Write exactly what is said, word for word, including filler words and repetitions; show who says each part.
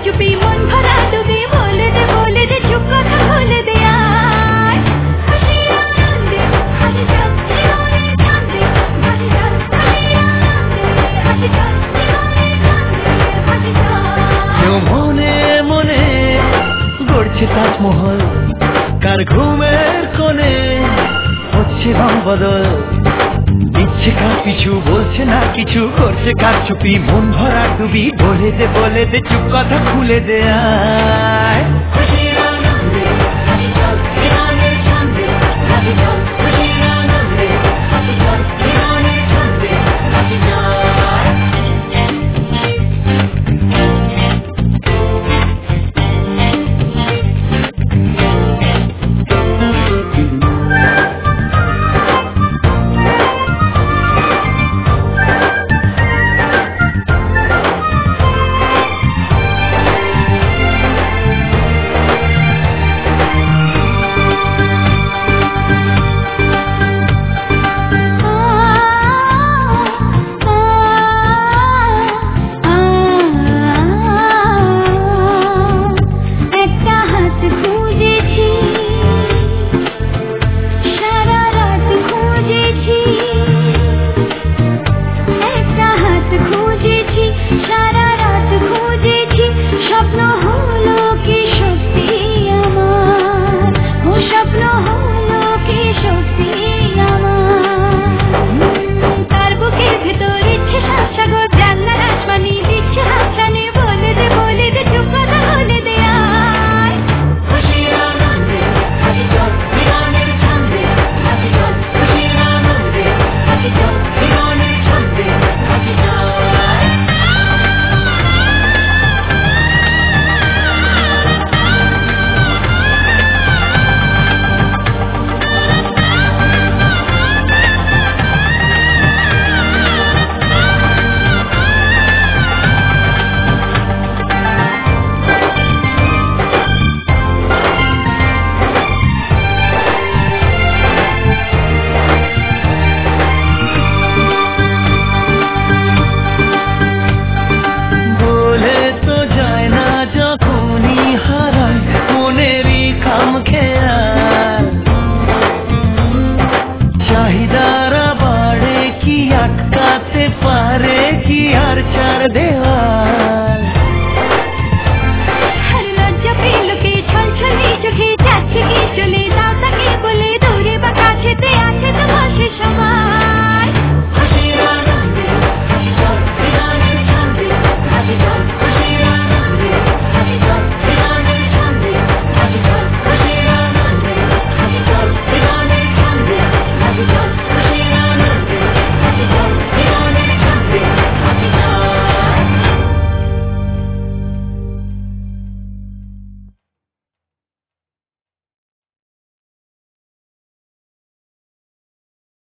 Speaker 1: চুপি মন ভরা ডুবি বলে দে বলে দে চুপ কথা বলে দে আয় হাসি আনন্দে হাসি যাচ্ছে অনেক কান্দে হাসি যাচ্ছে হাসি যাচ্ছে অনেক কান্দে হাসি যাচ্ছে
Speaker 2: কেউ মনে মনে গড়ছে তাজমহল কার ঘুমের কোণে হচ্ছে রং বদল ইচ্ছে কার পিছু বলছে না কিছু করছে কার চুপি মন ভরা ডুবি বলে দে বলে দে চুপ কথা খুলে দে আয়